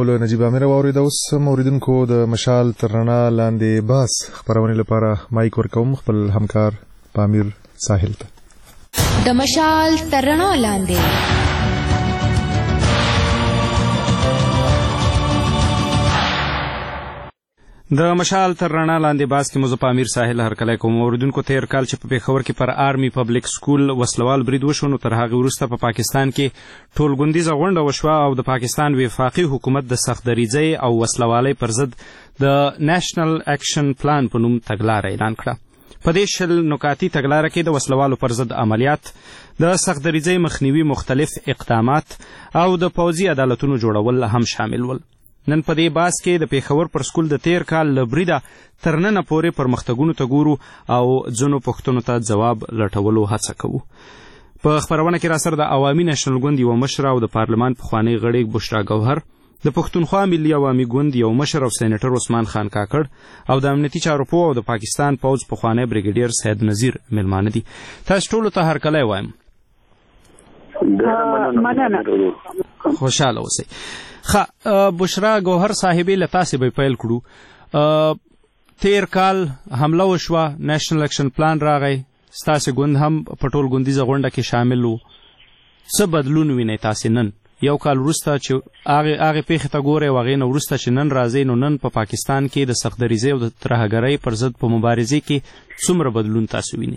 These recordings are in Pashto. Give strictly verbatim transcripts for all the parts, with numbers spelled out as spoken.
خو له نجیب امیر واورید. اوس موریدونکو د مشال تر رڼا لاندې باس خبرونه لپاره مایک ورکوم خپل همکار پامیر ساحل ته. د مشال تر رڼا لاندې د مشال تر رڼا لاندې باس کې مو پامیر ساحل هرکلی کوم. اوریدونکو تیر کال چې په پیښور کې پر آرمی پبلک سکول وسلوال برید وشو، نو تر هغې وروسته په پا پاکستان کې ټولګوندیزه غونډه وشوه او د پاکستان وفاقي حکومت د سخت دریځۍ او وسلوالۍ پر ضد د نیشنل اکشن پلان په نوم تګلاره اعلان کړه. په دې شل نکاتي تګلاره کې د وسلوالو پر ضد عملیات، د سخت دریځۍ مخنیوي، مختلف اقدامات او د پوځي عدالتونو جوړول هم شامل ول. نن په دې باس کې د پیښور پر سکول د تیر کال له بریده تر ننه پورې پرمختګونو ته ګورو او ځینو پوښتنو ته ځواب لټولو هڅه کوو. په خپرونه کې راسره د عوامي نېشنل ګوند یو مشر او د پارلمان پخوانی غړی بشرا ګوهر، د پښتونخوا ملي عوامي ګوند یو مشر او سېنیټر عثمان خان کاکړ او د امنیتي چارو پوه او د پاکستان پوځ پخوانی بریګیډیر سید نذیر ملمانه دي. تاسو ټولو ته هرکلی وایم. خوشحاله اوسئ. ښه، بشرا ګوهر صاحبې له تاسې به پیل کړو. تیر کال حمله وشوه، نیشنل اکشن پلان راغی، ستاسې ګوند هم په ټول ګوندیزه غونډه کې شامل و. څه بدلون وینئ تاسې نن یو کال وروسته چې هغې پیښې ته ګورئ او هغې نه وروسته چې نن راځئ، نو نن په پاکستان کې د سخت دریځۍ او د ترهګرۍ پر ضد په مبارزې کې څومره بدلون تاسو وینئ؟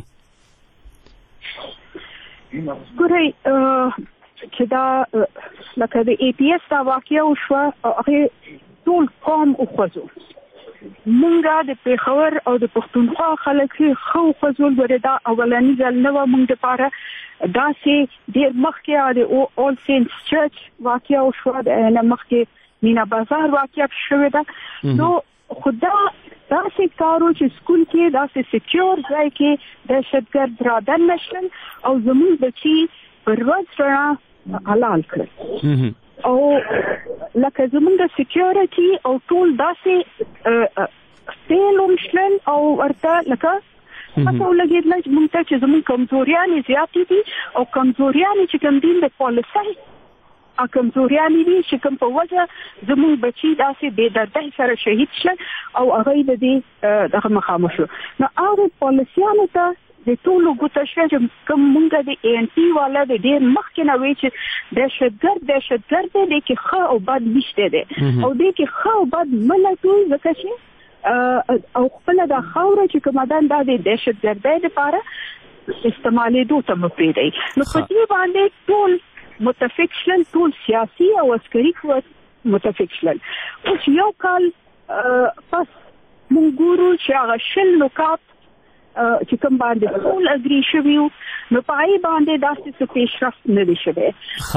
ګورئ، چې دا لکه د ای پی ایس دا واقعه وشوه او هغې ټول قوم وخوځو. مونږه د پیښور او د پښتونخوا خلک ښه وخوځول. ګورې دا اولني ځل نه وه مونږ دپاره، داسې ډېر مخکې د اول سینټس چرچ واقعه وشوه، نه مخکې مینا بازار واقعه شوې ده. نو خو دا داسې کار و چې سکول کې داسې سیکیور ځای کې دهشتګرد رادن نه شول او زموږ بچي پر ورځ رڼا حلال کړل. او لکه زمونږ د سیکیورټي او ټول داسې فیل هم شلل او ورته لکه پته ولګېدله چې مونږ ته چې زمونږ کمزوریانې زیاتې دي او کمزوریانې چې کوم دي د پالیسۍ کمزوریانې دي چې کوم په وجه زمونږ بچي داسې بې دردۍ سره شهید شلل او هغوی د دې دغه مخامخ شو. نو هغې پالیسیانو ته د ټولو ګوته شوه چې کوم مونږ د ای ان پي والا د ډېر مخکې نه وی چې دهشتګرد دهشتګرد دی، دی کې ښه او بد نشته دی او دی کې ښه او بد مه لټوئ، ځکه چې او خپله دا خاوره چې کومه ده دا د دهشتګردۍ دپاره استعمالېدو ته مه پرېږدئ. نو په دې باندې ټول متفق شلل، ټول سیاسي او عسکري قوت متفق شلل. اوس یو کال پس مونږ ګورو چې هغه شل نکات چې کوم باندې ټول اګري شوي وو، نو په هغې باندې داسې څه پیشرفت نه دی شوی.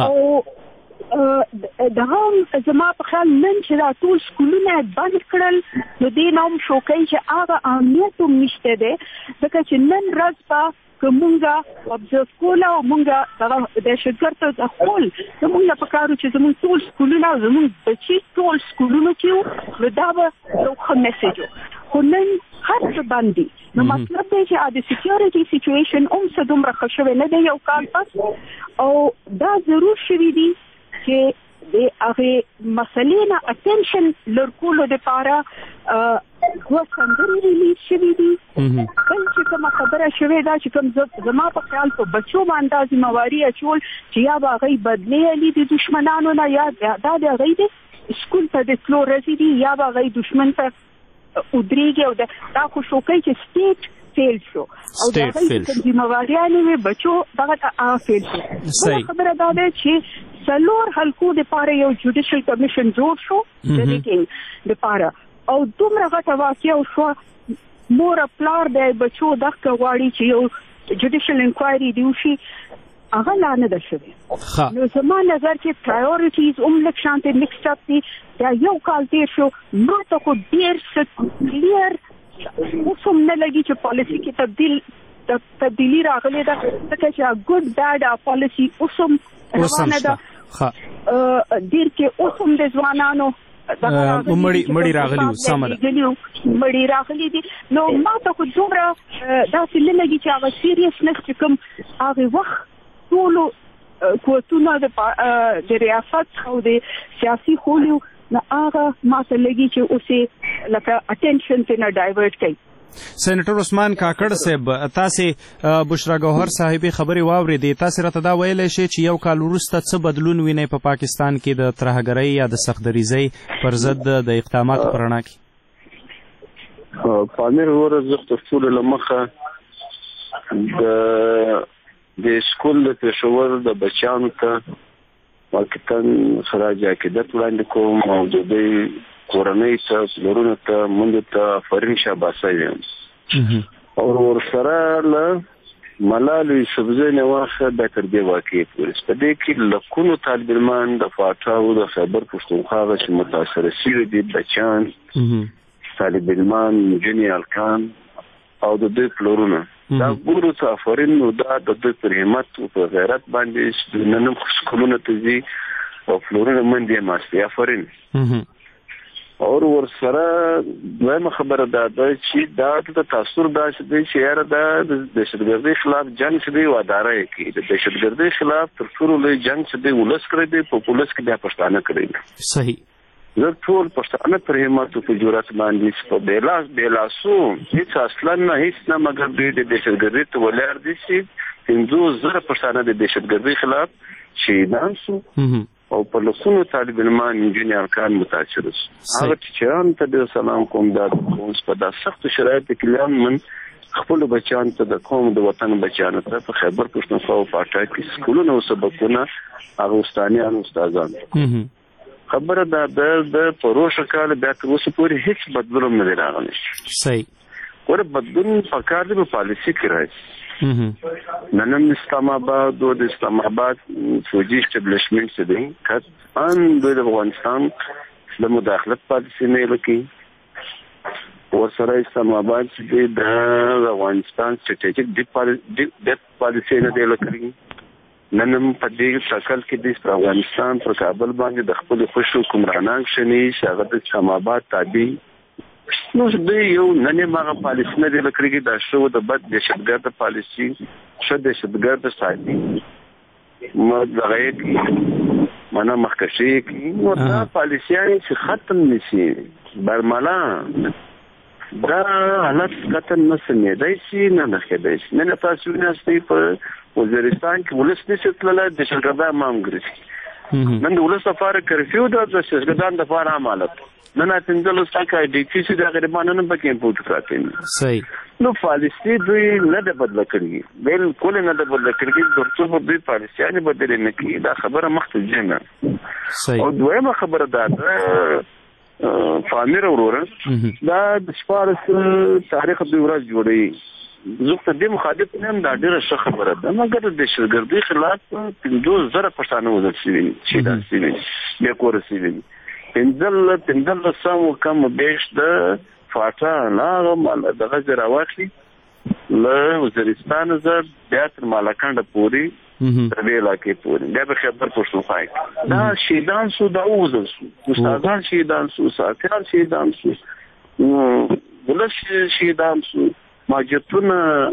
او د هم زما په خیال نن چې دا ټول سکولونه بند کړل، نو دې نه هم شوکوي چې هغه امنیت هم نشته دی، ځکه چې نن ورځ به که مونږه ابزرو کوله او مونږه دغه دهشتګرد ته ځخول، نو مونږ له پکار وو چې زموږ ټول سکولونه او زموږ بچي ټول سکولونو کې وو، نو دا به یو ښه میسیج وو. خو نن هر څه بند دي. نو مطلب دی چې د سیکیورټي سیچویشن هم څه دومره ښه شوی نه دی یو کال پس، او دا ضرور شوي دي چې د هغې مسلې نه اټینشن لرکولو دپاره دوه سندرې ریلیز شوي دي. بل چې کومه خبره شوې ده چې کوم زما په خیال په بچو باندې ذمهواري اچول چې یا به هغوی بدلې علي د دشمنانو نه، یا دا د هغوی د سکول ته د تلو ورځې دي، یا به هغوی دشمن ته ودرېږي. او دا خو شوکوي چې سټیټ فیل شو او د هغوی کوم ذمهواریانې وې بچو دغه ته هغه فیل شو. بله خبره دا ده چې څلور حلقو دپاره یو جوډیشل کمیشن جوړ شو د ریټینګ دپاره، او دومره غټه واقعه وشوه. مور پلار د بچو دغه غواړي چې یو جوډیشل انکوایري دی وشي، هغه لا نه ده شوې. نو زما نظر چې پرایورټیز هم لږ شانتې مکسډ اپ دي. دا یو کال تېر شو، ما ته خو ډېر څه کلیر اوس هم نه لګي چې پالیسي کې تبدیل تبدیلي راغلې ده، ځکه چې ګډ بیډ پالیسي اوس هم روانه ده. ډېر کې اوس هم د ځوانانو مړی راغلي وو، سمه ده، مړی راغلي دي. نو ما ته خو دومره داسې نه لګي چې هغه سیریسنس چې کوم هغې وخت ټولو قوتونه د ریاست او د سیاسي خولو نه هغه ماته لګي چې اوسې لکه اټینشن ته نه ډایورټ کوي. سېنیټر عثمان کاکړ صاحب، تاسې بشرا ګوهر صاحبې خبرې واورېدې، تاسې راته دا ویلی شئ چې یو کال وروسته څه بدلون وینئ په پاکستان کې د ترهګرۍ یا د سختدریزۍ پر ضد د اقداماتو په رڼا کې؟ پامیر وروره زه تر ټولو له مخه د د سکول د پېښور د بچیانو ته واقعا خراج عقیدت وړاندې کوم او د دوی کورنۍ ته پلرونو ته موږ ته آفرین شاباسي وایم او ورسره له ملالۍ یوسفزۍ نه واخه د تر دې واقعې پورې په دې کې لکونو طالب علمان د فاټا او د خیبر پښتونخوا چې متاثر شوي دي بچیان طالب علمان نجونې هلکان او د دوی پلرونه دا ګورو ته آفرین نو دا د دوی پر همت او په غیرت باندې نن هم سکولونه ته ځي او پلرونه منډې ماستې آفرین. او ورسره دویمه خبره دا ده چې دا د تاثر داسې دی چې یاره دا د دهشتګردۍ خلاف جنګ چې دی واداره یې کوي. د دهشتګردۍ خلاف تر ټولو لوی جنګ چې دی ولس کړی دی، په پولیس کې بیا پښتانه کړی دی. صحیح. زه ټول پښتانه پر همت او په جرأت باندې په بېلاس بېلاسو هېڅ اصلا نه هېڅ نه مګر دوی د دهشتګردۍ ته ولاړ دي چې پنځوس زره پښتانه د دهشتګردۍ خلاف شهیدان شو او په لسونو طالب علمان نجونې هلکان متاثر شو. هغه ټیچرانو ته ډېر سلام کوم دا اوس په دا سختو شرایطو کې لا من خپلو بچیانو ته د قوم د وطن بچیانو ته په خیبر پښتونخوا او پاټا کې سکولونه او سبقونه هغه استادان استادان خبره دا د پروسه کال بیا تر اوسه پورې هیڅ بدلون نه دی راغلی. صحیح. ور بدلون په کار دی په پالیسي کې راځي. نن هم اسلام آباد او د اسلام آباد فوجي اسټابلیشمنټ څه دی قطعا د افغانستان د مداخلت پالیسي نه لکې ورسره اسلام آباد چې د افغانستان سټریټیک ډیپ پالیسي نه دی لکې. نن هم په دې شکل کې د افغانستان پر کابل باندې د خپل خوشو حکمرانان شني شاغت اسلام آباد تابع نو دې یو نن هغه پالیسي نه دی لکه دا شو د بد دهشتګرد پالیسي شو دهشتګرد ساتي مدغه کی معنا مخکشي کی نو دا پالیسيان چې ختم نشي برملا دا حالت ختم نشي دای شي نه نه کېدای شي نه تاسو نه ستې په وزیرستان کې ولس نشي تللی د شرکت امام ګرځي نن د ولس لپاره کرفیو د شرکتان د لپاره عمالت نن اتندلو څنګه ډي ټي سي د غریبانو نه پکې امپورټ راکېن. صحیح. نو پالیسي دوی نه د بدل کړي بالکل نه د بدل کړي درته په دې پالیسيانه بدل نه کړي دا خبره مخته جنه. صحیح. او دویمه خبره ده فامیر وروره دا د شپارس تاریخ د ورځ جوړي زه ته دې مخالف نه یم دا ډیره ښه خبره ده مګر د دهشتګردۍ خلاف پنځوس زره پښتانه وژل شوي چې دا شوي بیا کور شوي پنځل پنځل سم کم بیش د فاټا نه دغه زرا واخلي له وزیرستان زر بیا تر مالکانډ پوری تر ویلا کې پوری بیا به خبر پښتونخوا دا شهیدان شو دا وزل شو استادان شهیدان شو ساتیان شهیدان شو ولس شهیدان شو ماجتونه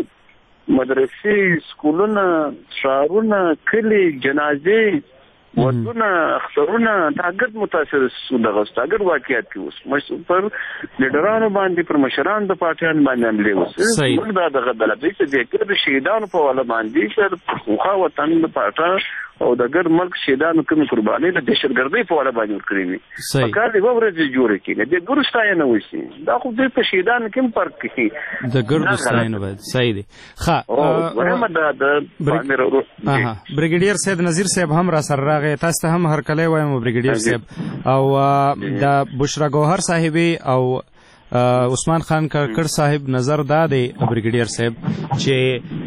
مدرسې سکولونه ښارونه کلي جنازې ودونه اخترونه دا ګډ متاثر شو دغه ستاګر واقعیت کې اوس مش پر لیډرانو باندې پر مشران د پارټیان باندې عملي اوس دا دغه دلته چې د کړه شهیدانو په ولا باندې چې خو وطن د پارټا او د ګر ملک شهیدانو کوم قرباني د دهشتګردۍ په ولا باندې ورکړي وي کار دی ورته جوړ کړي د ګورستاینه وسی دا خو د شهیدانو کوم فرق کوي د ګورستاینه باندې صحیح دی ښه ورمه د بریګیډیر سید نذیر صاحب هم را سره راغی تاسو ته هم هرکلی وایم بریګیډیر صاحب او د بشرا ګوهر صاحبې او عثمان خان کاکړ صاحب نظر دا دی بریګیډیر صاحب چې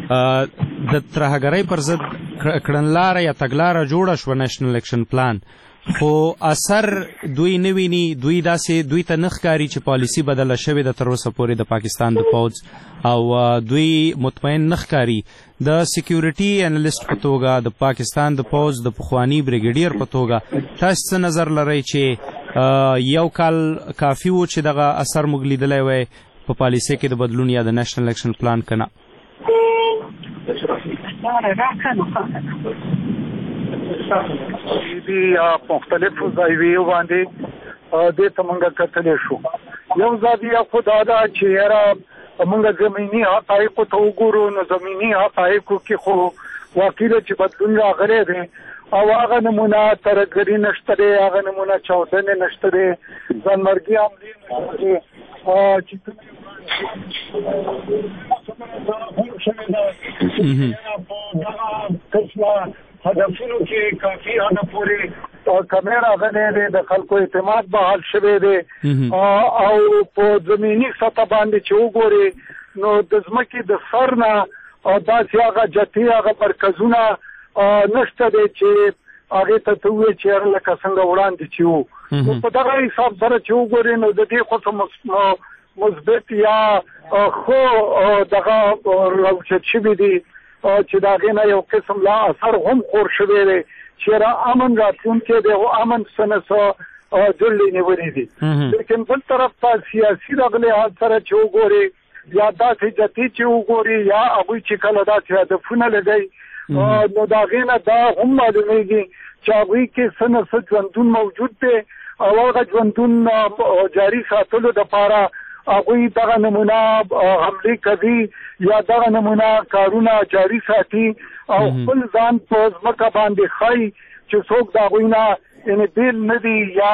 د ترهګرۍ پر ضد کړنلاره یا تګلاره جوړه شوه نېشنل اکشن پلان خو اثر دوی نه ویني دوی داسې دوی ته نه ښکاري چې پالیسي بدله شوې ده تر اوسه پورې د پاکستان د پوځ او دوی مطمئن نه ښکاري د سکیورټي انالیست په توګه د پاکستان د پوځ د پخواني بریګیډیر په توګه تاسو څه نظر لرئ چې یو کال کافي و چې دغه اثر موږ لیدلی وی په پالیسۍ کې د بدلون یا د نېشنل اکشن پلان که نه دي مختلفو ځایویو باندې دې ته موږ کتلی شو. یو زاویه خو دا ده چې یاره موږ زمیني حقایقو ته وګورو، نو زمیني حقایقو کې خو واقعي چې بدلون راغلی دی او هغه نمونه ترهګري نشته دی، هغه نمونه چاودنې نشته دی، ځانمرګي حملې نشته دی چې هدفونو کې کافي حد پورې کمې راغلی دی، د خلکو اعتماد بحال شوی دی او په زمیني سطح باندې چې وګورې نو د ځمکې د سر نه داسې هغه جتي هغه مرکزونه نشته دی چې هغې ته ته ووایې چې لکه څنګه وړاندې چې وو. نو په دغه حساب سره چې وګورې نو د دې خو څه مثبت یا خو دغه راوچت شوي دي چې د هغې نه یو قسم لا اثر هم خور شوی دی چې را امن راتلونکی دی او امن څه نه څه جلې نیولې دي. لیکن بل طرف ته سیاسي دغه لحاظ سره چې وګورې یا داسې جتي چې وګورې یا هغوی چې کله داسې هدفونه لګوي نو د هغې نه دا هم معلومیږي چې هغوی کې څه نه څه ژوندون موجود دی او هغه ژوندون جاري ساتلو دپاره هغوی دغه نمونه حملې کوي یا دغه نمونه کارونه جاري ساتي او خپل ځان په ځمکه باندې ښایي چې څوک د هغوی نه یعنې بیل نه دي یا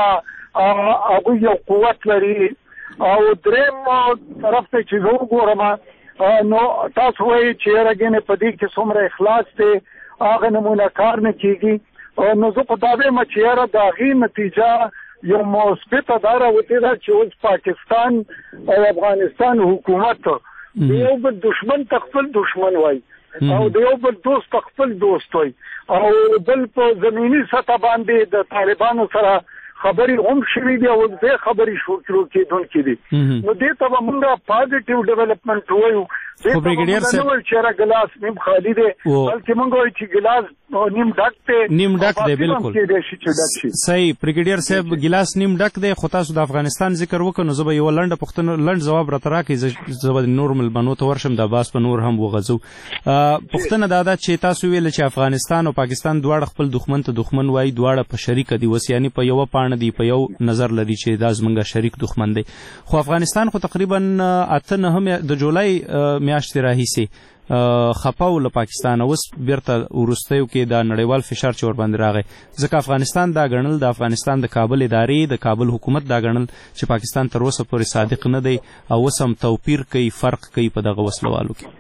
هغوی یو قوت لري. او دریم طرف ته چې زه وګورم نو تاسو وایئ چې یاره ګینې په دې کې څومره اخلاص دی هغه نمونه کار نه کېږي. نو زه خو دا وایم چې یاره د هغې نتیجه یو مثبته دا راوتې ده چې اوس پاکستان او افغانستان حکومت د یو بل دشمن ته خپل دشمن وایي او د یو بل دوست ته خپل دوست وایي او بل په زمیني سطح باندې د طالبانو سره خبرې هم شوي دي او دې خبرې شروع کېدونکې دي. نو دې ته به موږ پازیټیو ډیولپمنټ وایو. خو بریګیډیر صاحب نو چې ګلاس نیم خالی دی بلکې موږ وایو چې ګلاس نیم ډک دی نیم ډک دی بالکل صحیح. بریګیډیر صاحب ګلاس نیم ډک دی خو تاسو د افغانستان ذکر وکړو نو زه به یوه لنډه پوښتنه لنډ ځواب راته راکړئ زه به نور ملمنو ته ورشم د عباس په نور هم وغځو. پوښتنه دا ده چې تاسو ویل چې افغانستان او پاکستان دواړه خپل دښمن ته دښمن وایي دواړه په شریکه دي اوس یعنې په یوه پاڼه دي په یو نظر لري چې دا زموږ شریک دښمن دی. خو افغانستان خو تقریبا اته نهه د جولای میاشتې راهیسې خپه و له پاکستان اوس بیرته وروستیو کې د نړیوال فشار چې ورباندې راغی ځکه افغانستان دا ګڼل د افغانستان د کابل ادارې د کابل حکومت دا ګڼل چې پاکستان تر اوسه پورې صادق نه دی او اوس هم توپیر کوي فرق کوي په دغه وسلوالو کې.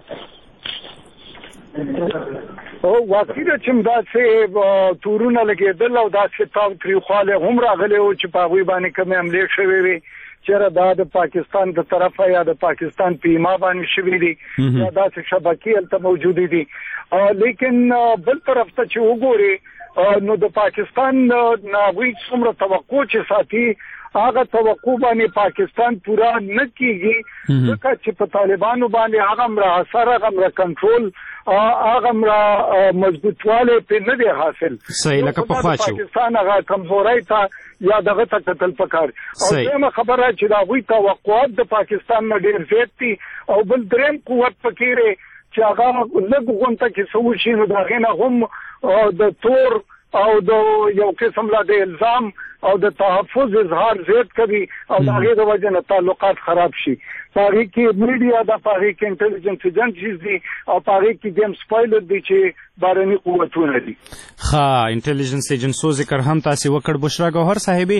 واقعي ده چې داسې تورونه لګېدل او داسې تاوتریخوالی هم راغلی و چې په هغوی باندې کومې حملې شوې وې چېرې دا د پاکستان د طرفه یا د پاکستان په ایما باندې شوي دي یا داسې شبکې هلته موجودې دي. لیکن بل طرف ته چې وګورې نو د پاکستان نه هغوی څومره توقع چې ساتي هغه توقع باندې پاکستان پورا نه کېږي ځکه چې په طالبانو باندې هغه همره اثر هغه همره کنټرول هغه همره مضبوطوالی پرې نه دی حاصل. صحیح لکه پخوا چې پاکستان هغه کمزورۍ ته یا دغه ته کتل پکار او دویمه خبره چې د هغوی توقعات د پاکستان نه ډېر زیات دي او بل دریم قوت پکې دی چې هغه لږ غونته کې څه وشي نو د هغې نه هم د تور او د یو قسم لا د الزام او د تحفظ اظهار زیات کوي او د هغې د وجې نه تعلقات خراب شي. په هغې کې میډیا ده په هغې کې انټلیجنس ایجنسیز دي او په هغې کې جیمز پایلوټ دی چې بهرني قوتونه دي. ښه انټلیجنس ایجنسو ذکر هم تاسې وکړ. بشرا ګوهر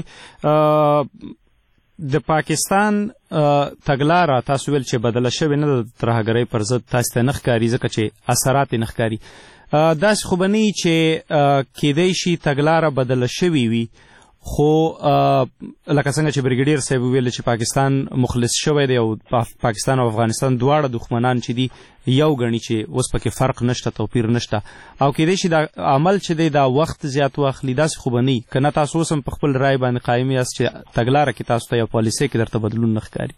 صاحبې د پاکستان تګلاره تاسو ویل چې بدله شوې نه ده ترهګرۍ پر ضد تاسې ته نه ښکاري ځکه چې اثرات یې نه ښکاري. داسې خو به نه وي چې کیدی شي تګلاره بدله شوې وي خو لکه څنګه چې بریګیډیر صاحب ویل چې پاکستان مخلص شوی دی او پاکستان او افغانستان دواړه دښمنان چې دي یو ګڼي چې اوس پکې فرق نشته توپیر نشته او کیدای شي دا عمل چې دی دا وخت زیات واخلي داسې خو به نه وي که نه تاسو اوس هم په خپل رای باندې قایم یاست چې تګلاره کې تاسو ته یا پالیسۍ کې درته بدلون نه ښکاري.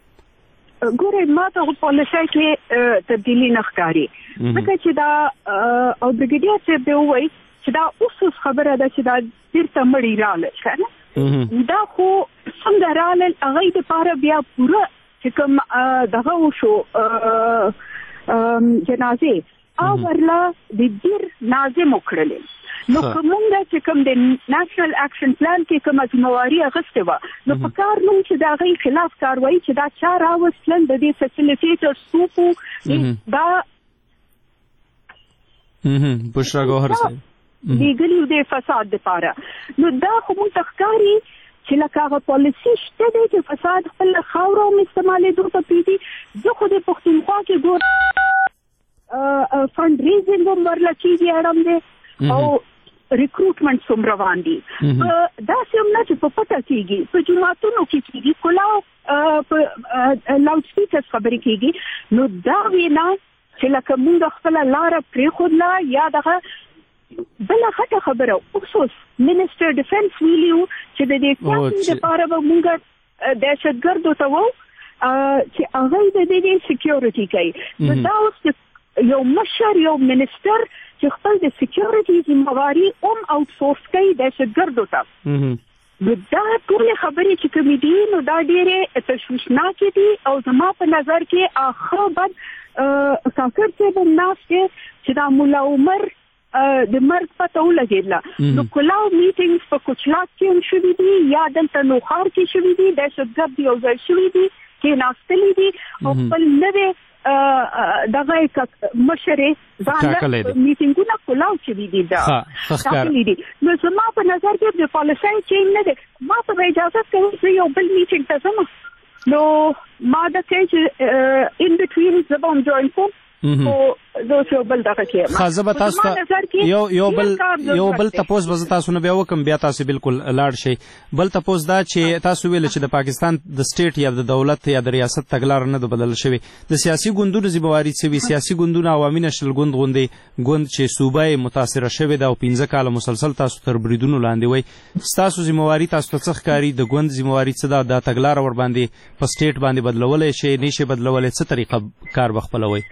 ګورئ ما ته پالیسۍ کې تبدیلي نه ښکاري ځکه چې دا او بریګیډیر صاحب دی ووایي چې دا اوس خبره ده چې دا بیرته مړي رالل که نه دا خو څنګه رالل هغوی دپاره بیا پوره چې کوم دغه وشو جنازې او ورلا د دیر ناظم وکړل نو کومه چې کوم د نېشنل اکشن پلان کې کومه ځمواري اغسته و نو په کار نو چې دا غي خلاف کاروایی چې دا چا راوستل د دې فسیلیټیټر سوپو دا هم بشرا گوهر صاحب دیګلیو د فساد لپاره نو دا خو مونږ تخکاری چې لکه هغه پالیسي شته دی چې فساد خپل خاورو استعمالې دوه په پیدي زه خو د پښتونخوا کې ګور فند ریزینګ هم ورله کېږي اړم دی او ریکروټمنټ هم روان دي داسې هم نه چې په پټه کېږي په جوماتونو کې کېږي کلاو په لاوډ سپیکرز خبرې کېږي نو دا وینا چې لکه مونږ خپله لاره پرېښودله یا دغه بله غټه خبره خصوص منسټر ډیفنس ویلي و چې د دې کاسې دپاره به مونږ دهشتګردو ته وو چې هغوی د دې سیکیورټي کوي نو دا اوس یو مشر یو منسټر چې خپل د سیکیورټي ذمہواري هم آوټسورس کوي دهشتګردو ته نو دا ټولې خبرې چې کومې دي نو دا ډېرې تشویشناکې دي او زما په نظر کې آخر بد کاکړ صاحب هم ناست دی چې دا ملا عمر د مرګ پته ولګېدله نو کلاو میټینګز په کوچلاک کې هم شوي دي یا دلته نوخار کې شوي دي دهشتګرد یو ځای شوي دي کېناستلي دي او خپل نوې دغه مشرې ځان میټینګونه کلاو شوي دي دا ټاکلي دي نو زما په نظر کې د پالیسۍ چینج نه دی ما ته اجازه کوي چې یو بل میټینګ ته ځم نو ما دا کوي چې ان بټوین زه به هم جوین کوم او زه یو بل دغه کې خازه به تاسو ته یو یو بل یو بل تاسو به تاسو نه بیا وکم بیا تاسو بالکل لاړ شي بل تاسو دا چې تاسو ویل چې د پاکستان د سټیټ یا د دولت یا د ریاست تګلار نه بدل شوی د سیاسي ګوندونو ذمہواری څه سیاسي ګوندونو عوامي نشل ګوند غوندي ګوند چې صوبای متاثر شوی دا او پنځه کال مسلسل تاسو تر بریدونو لاندې وای تاسو ذمہواری تاسو ته څه ښکاری د ګوند ذمہواری څه دا د تګلار ور باندې په سټیټ باندې بدلولې شي نشي بدلولې څه طریقه کار بخپلوي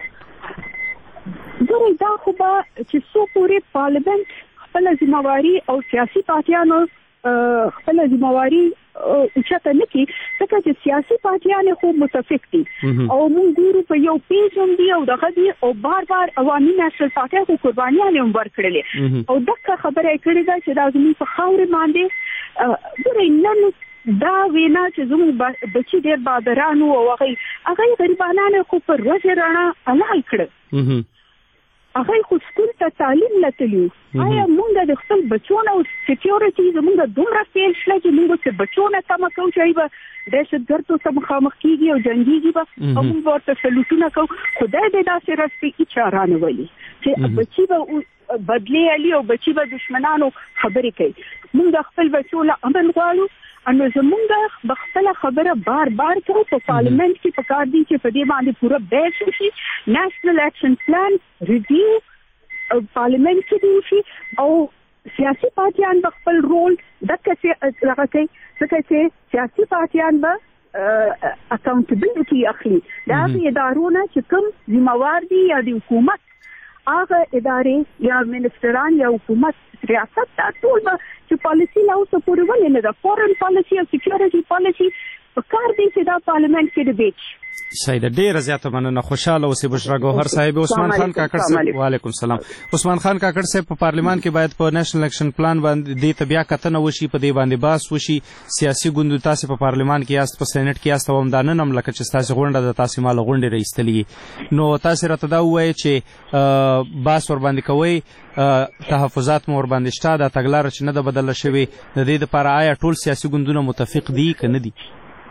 ګورئ دا خو به چې څو پورې پارلمنت خپله ذمہواري او سیاسي پارټیانو خپله ذمہواري اوچته نه کړي ځکه چې سیاسي پارټیانې خو متفق دي او موږ ګورو په یو پیج هم دي او دغه دي او بار بار عوامي نېشنل پارټۍ خو قربانیانې هم ورکړلې او دغه خبره یې کړې ده چې دا زموږ په خاورې باندې ګورئ نن دا وینا چې زموږ بچي ډېر بادران وو او هغوی هغوی غریبانان خو په ورځې رڼا حلال کړه هغه خو سکول ته تعلیم لتلی آیا مونږ د خپل بچونو سکیورټي زمونږ دومره فیل شله چې مونږ چې بچونه تمه کوو چې به دهشتګردو سره مخامخ کېږي او جنګېږي به او مونږ ورته سلوټونه کوو خدای دې داسې راستی هېچا رانه ولي چې بچي به بدلې علي او بچي به دشمنانو خبرې کوي مونږ خپل بچو له امن غواړو انو زمونږ بخپله خبره بار بار کوو په پارلمنت کې پکار دي چې په دې باندې پوره بحث وشي نېشنل اکشن پلان ریویو پارلمنت کې دی وشي او سیاسي پارټیان به خپل رول دغه څه هغه کوي ځکه چې سیاسي پارټیان به اکاونټبلټي اخلي دا ادارونه چې کوم ذمہوار دي یا د حکومت هغه ادارې یا منسټران یا حکومت ریاست دا ټول به چې پالیسي لا اوسه پورې ولې نه ده فورن پالیسي او سیکیورټي پالیسي په کار دی چې دا پارلمنت کې ډیبیټ سیده ډیره زیاته مننه خوشاله اوسئ بشرا گوهر صاحب عثمان خان کاکړ صاحب وعلیکم السلام عثمان خان کاکړ صاحب په پارلیمان کې باید په نېشنل اکشن پلان باندې د تبیا کتنه وشي په دې باندې باس وشي سیاسي ګوند تاسو په پارلیمان کې یاست په سېنات کې یاست او مدانن هم لکه چې تاسو غونډه د تاسو مال غونډه رئیستلی نو تاسو راته دا وایي چې باس ور باندې کوي تحفظات مور باندې شته د تګلار چې نه د بدل شوی د دې لپاره آیا ټول سیاسي ګوندونه متفق دي کنه دي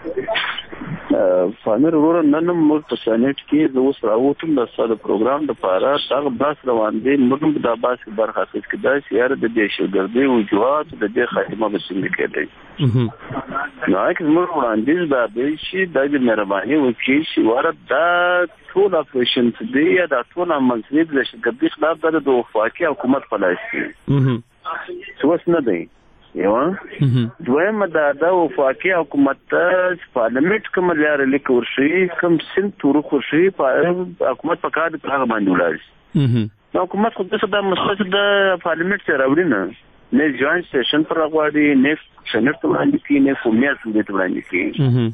فامر ورور نن موږ په سېنات کې د اوس راوتم د ساده پروګرام د پاره هغه باس روان دي موږ د باس برخه اخیست کېدای شي یاره د دهشتګردۍ وجوهات د دې خاتمه به څنګه کېدای نو اګه موږ وړاندیز به دی چې د مهرباني وکړي چې واره دا ټول اپریشن دی یا دا ټول عمل دی د دهشتګردۍ خلاف د وفاقي حکومت په لاس کې څه وس نه دی یو دویم دا د وفاقي حکومت پارلمنت کوم لاره لیکور شي کوم سن تور خو شي حکومت په کار په هغه باندې ولاړ نو حکومت خو د مسله د پارلمنت سره راوړي نه نه جوائنٹ سیشن پر راغواړي نه سېنات باندې کې نه کومیاسي د باندې کې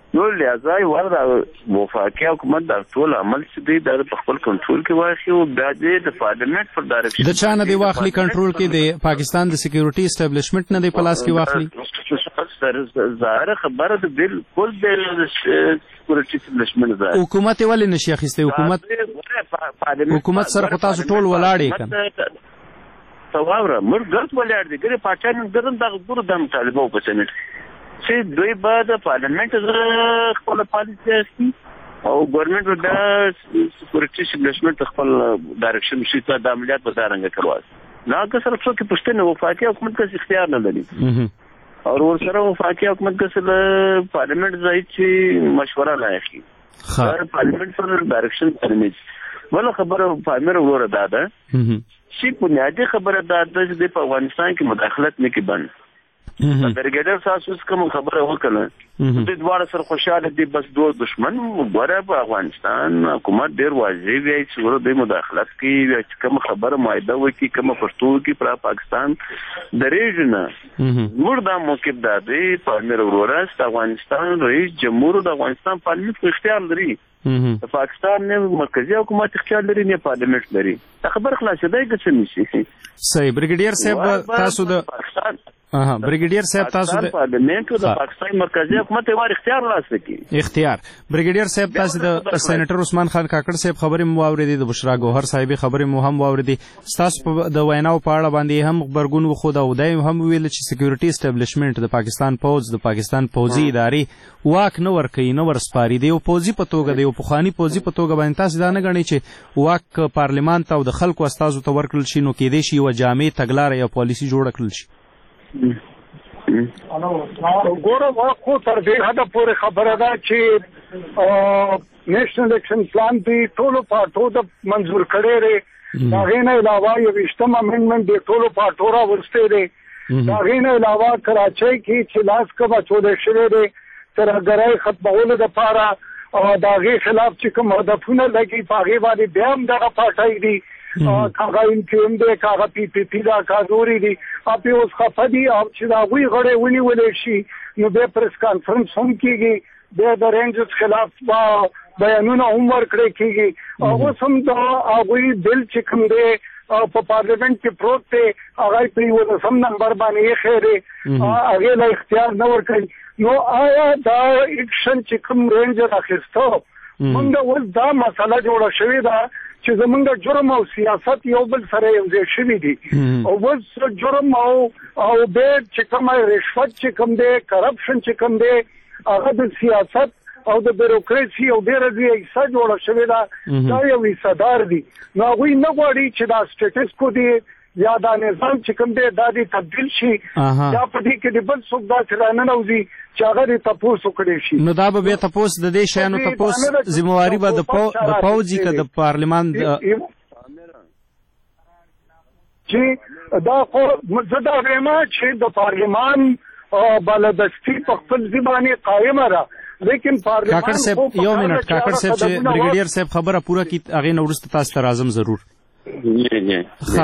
نو لہذا وردا وفاقي حکومت د ټول عمل چې دی د خپل کنټرول کې واخلي او بیا د پارلیمنت پر ډایرکشن د چا نه دی واخلي کنټرول کې د پاکستان د سکیورټي اسټابلیشمنت نه دی پلاس کې واخلي ظاهر خبره د بالکل د سکیورټي اسټابلیشمنت ده حکومت ولې نشي اخیسته حکومت حکومت سره خو تاسو ټول ولاړې کنه ثوابره موږ ګرځ ولاړ دي ګره پاکستان ګرځم د ګورو د مطالبه په سنټ چې دوی به د پارلیمنت خپل پالیسي اخلي او ګورنمنت به د سکیورټي اسټابلیشمنت خپل ډایرکشن شي ته د عملیات په دارنګ کړوي نه که سره څوک پښتنه وفاقي حکومت کې اختیار نه لري او ور سره وفاقي حکومت کې سره پارلیمنت ځای چې مشوره لایقي خا پارلیمنت سره ډایرکشن پرمیږي ولا خبره پامیر وروره داده چې بنیادی خبره داده چې په افغانستان کې مداخلت نه کې بند برګیډر تاسو کوم خبره وکړه د دوه سره خوشاله دي بس دوه دشمن وګوره په افغانستان حکومت ډیر واضح وی چې ورو د مداخلت کې چې کوم خبره مایده وکي کوم پښتو کې پر پاکستان د ریجن مردا موقف ده په امیر وروره افغانستان رئیس جمهور د افغانستان پارلیمنت اختیار لري د پاکستان نه مرکزی حکومت اختیار لري نه پارلیمنت لري خبر خلاصه ده چې نشي صحیح برګیډر صاحب تاسو د پاکستان اها برګیډیر صاحب تاسو د پارلیمنت او د پاکستان مرکزی حکومت یو اختیار لاسته کی اختیار برګیډیر صاحب تاسو د سېنیټر عثمان خان کاکړ صاحب خبرې مو واوریدې د بشرا ګوهر صاحب خبرې مو هم واوریدې تاسو د ویناو په اړه باندې هم خبرګون وخو دا ودای هم ویل چې سکیورټي اسټابلیشمنت د پاکستان پوز د پاکستان پوزي ادارې واک نه ورکوي نه ورسپاري دی او پوزي په توګه دی او پخوانی پوزي په توګه باندې تاسو دا نه غنئ چې واک پارلیمان ته او د خلکو استازو ته ورکړل شي نو کېدې شي یو جامع تګلارې یا پالیسي جوړ کړل شي ګوره خو تر دې حده پورې خبره ده چې نېشنل اکشن پلان دی ټولو پارټو د منظور کړی دی دا غي نه علاوه یو وشتم امندمنت دی ټولو پارټو را ورسته دی دا غي نه علاوه کراچۍ کې چې لاس کبا چولې شوی دی تر غړای ختمولو د پاره او دا غي خلاف چې کوم هدفونه لګي پاغي باندې بیا هم دغه پټای دی کاغه انکم دې کاغه پی پی پی دا کاغوري دي اپی اوس خفدي او چې دا وی غړې ونی ولې شي نو به پریس کانفرنس هم کیږي د د رینجز خلاف با بیانونه هم ورکړي کیږي او سم دا هغه بل چې کوم دې په پارلیمنت کې پروت ته هغه په یو سم نمبر باندې خیره هغه له اختیار نه ورکړي نو آیا دا اکشن چې کوم رینجر اخیستو موږ ول دا مسله جوړه شوې ده چې زمونږ جرم او سیاست یو بل سره یو ځای شوي دي او اوس جرم او او به چې کوم رشوت چې کوم دی کرپشن چې کوم دی هغه د سیاست او د بیروکراسي او ډېره دې حصہ جوړه شوې ده دا یو حصهدار دي نو هغوی نه غواړي چې دا سټیټس کو دی یا دا نظام چې کوم دی دا دې تبدیل شي یا په دې کې د بل څوک داسې راننوځي چې هغه دې تپوس وکړي شي نو دا به بیا تپوس د دې شیانو تپوس ذمہواري به د پوځي که د پارلیمان چې دا خو زه دا وایم چې د پارلیمان بالادستي په خپل ځبانې قایمه ده لیکن پارلیمان کاکړ صاحب یو منټ کاکړ صاحب چې برګیډیر صاحب خبره پوره کړي هغې نه وروسته تاسو ته راځم ضرور دا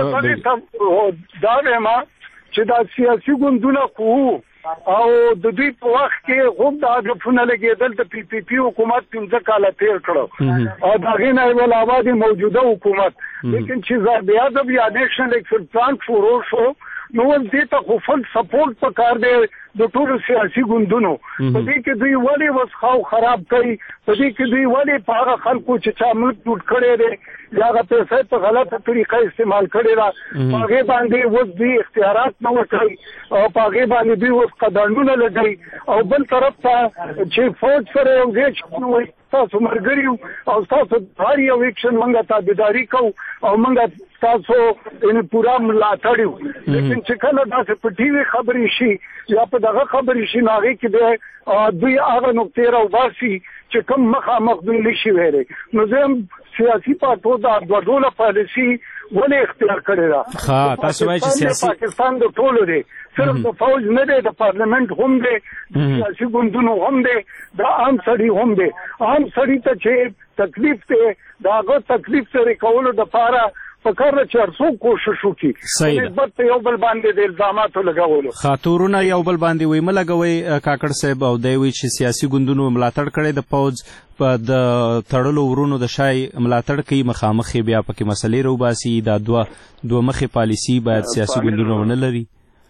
وایم چې دا سیاسي ګوندونه خو او د دوی په وخت کې خوب د هدفونه لګېدل د پی پی پی حکومت پنځه کاله تیر کړو او د هغې نه علاوه د موجوده حکومت لیکن چې بیا د بیا نیشنل اکشن پلان شروع شو نو دې ته خو فل سپورټ پکار دی د ټولو سیاسي ګوندونو په دې کې دوی ولې وسخاو خراب کوي په دې کې دوی ولې په هغه خلکو چې چا ملک ټوټ کړی دی یا هغه پیسې په غلطه طریقه استعمال کړی ده په هغې باندې اوس دوی اختیارات نه ورکوي او په هغې باندې دوی اوس قدرنونه لګوي او بل طرف ته چې فوج سره یو ځای چې تاسو مرګري او تاسو هر یو اکشن موږ تابعداري کوو او موږ تاسو ان پورا ملاتړ یو لیکن چې کله داسې په ټي وي خبرې شي یا په دغه خبرې شي نو هغې کې به دوی هغه نقطې راوباسي چې کوم مخامخ دوی نشي ویلی نو زه هم سیاسي پارټو دا دوه ډوله پالیسي ولې اختیار کړې ده تاسو وایئ چې سیاسي پاکستان د ټولو دی صرف د فوج نه دی د پارلیمنت هم دی د سیاسي ګوندونو هم دی د عام سړي هم دی عام سړي ته چې تکلیف دی د هغه تکلیف سره کولو دپاره په کار چې هرڅوک کوشش وکړي نسبت په یو بل باندې د الزاماتو لګولو. خاطرونه یو بل باندې وي مه لګوئ کاکړ صاحب، او دی وایي چې سیاسي ګوندونو ملاتړ کړی د پوځ په د تړلو ورونو د شای ملاتړ کوي، مخامخ بیا پکې مسلې راوباسي. دا دوه دوه مخې پالیسي باید سیاسي ګوندونه ونه لري.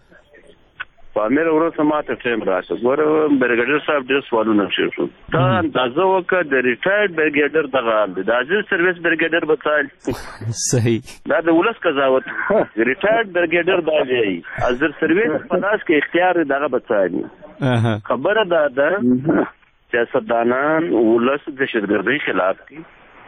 پامیر وروسته ماته ټیم راشه ګوره برګډر صاحب ډېر سوالونه شو تا اندازه وکړه د ریټایرډ برګډر دغه حال دی، د عاجل سرویس برګډر به څه صحیح دا د ولس قضاوت ریټایرډ برګډر دا دی عاجل سرویس په لاس کې اختیار دغه به څه خبره ده د سیاستدانان ولس د دهشتګردۍ خلاف دي.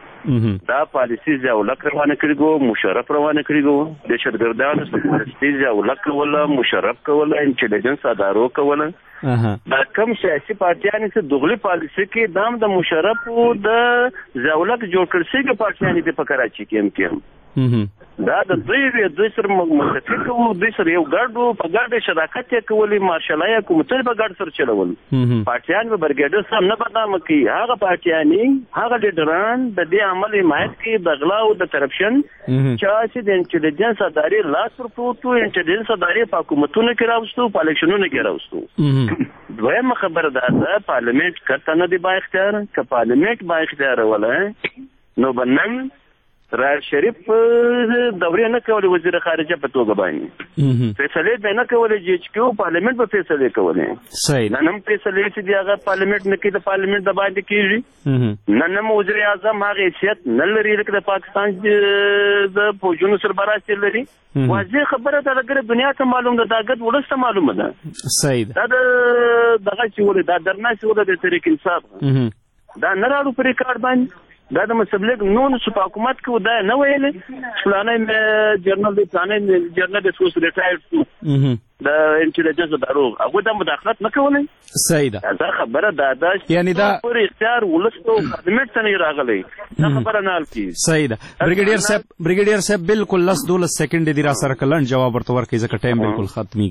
دا پالیسی ضیاءالحق روانه کړي گو، مشرف روانه کړي گو، دهشتګردانو سرپرستي ضیاءالحق کوله، مشرف کوله، انټيليجنس ادارو کوله. دا کم سیاسي پارټیانې چې دغلي پالیسی کې دام د مشرف او د ضیاءالحق جوړ کړل شوي پارټیانې د په کراچي کې هم کې دا د دوی وی دوی سره متفق وو، دوی سره یو ګډو په ګډه شراکت یې کولې، مارشالای حکومت په ګډ سره چلول. پارټیان به برګډر سم نه بدنامه کوي، هغه پارټیانې هغه لیډران د دې عمل حمایت کوي د غلا او د کرپشن چې د انټيليجنس ادارې لاس ورپروتو، انټيليجنس ادارې په حکومتونو کې راوستو، په الیکشنونو کې راوستو. دویمه خبره ده پارلیمنت کته نه دی با اختیار، که پارلیمنت با اختیار ولای نو بنن راز شریف دورې نه کولې وزیر خارجه په توګه باندې فیصلې به نه کولې چې کیو پارلیمنت په فیصلې کولې. صحیح نن هم فیصلې چې دی هغه پارلیمنت نه کې د پارلیمنت د باندې کیږي. نن هم وزیر اعظم هغه حیثیت نه لري لکه د پاکستان د فوجونو سربراست لري. واضح خبره ده لکه دنیا ته معلوم ده، دا ګډ ولسته معلومه ده. صحیح دا دغه چې ولې دا درنه چې ولې د تحریک انصاف دا نه راړو پر ریکارډ باندې دا د مسبلګ نون سپا حکومت کې دا نه ویلې فلانه جرنل دی فلانه جرنل دی سوس ریټایرډ د انټيليجنس ادارو هغه د مداخلت نه کولې. صحیح ده دا خبره ده دا یعنی دا پر اختیار ولستو پارلیمنت ته نه راغلی، دا خبره نه الکی. صحیح ده بریګیډیر صاحب بریګیډیر صاحب بالکل لس دولس سکند دی را سره کلن جواب ورته ورکړي ځکه ټایم بالکل ختمي.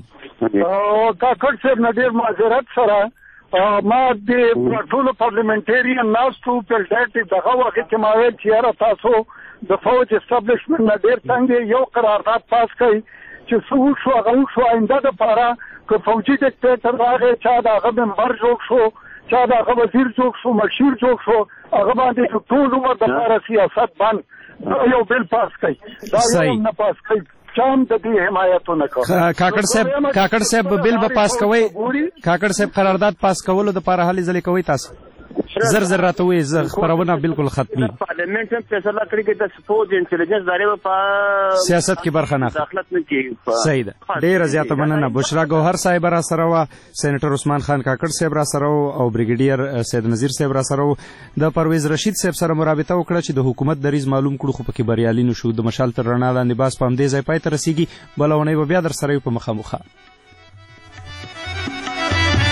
او کاکړ صاحب نډیر معذرت سره ما د ټول پارلیمنټریان ناستو په ډېر دغه وخت کې ما ویل چې را تاسو د فوج اسټابلیشمنت نه ډېر څنګه یو قرارداد پاس کړي چې څو شو هغه شو آینده د پاره که فوجي ډیکټیټر راغی چا د هغه ممبر جوړ شو، چا د هغه وزیر جوړ شو، مشیر جوړ شو، هغه باندې ټول عمر د پاره سیاست باندې یو بل پاس کړي دا یو نه پاس کړي چاند دی حمایتونه کو. کاکړ صاحب کاکړ صاحب بل به پاس کوي، کاکړ صاحب قرارداد پاس کولو د لپاره هلې ځلې کوي تاسو زر زر راته وي زه خبرونه بالکل ختمي. پارلیمنت هم فیصله کړی چې د سپورټ انټيليجنس ادارې په سیاست کې برخه نه داخلت نه کوي. صحیح ده ډیره زیاته مننه. بشرا ګوهر صاحب را سره و، سېنیټر عثمان خان کاکړ صاحب را سره او بریګیډیر سید نذیر صاحب را سره و. د پرویز رشید صاحب سره مرابطه وکړه چې د حکومت دریز معلوم کړو خو پکې بریالي نشو. د مشال تر رڼا لاندې باس په همدې ځای پای ته رسیږي، بلونه به بیا در سره په مخامخ.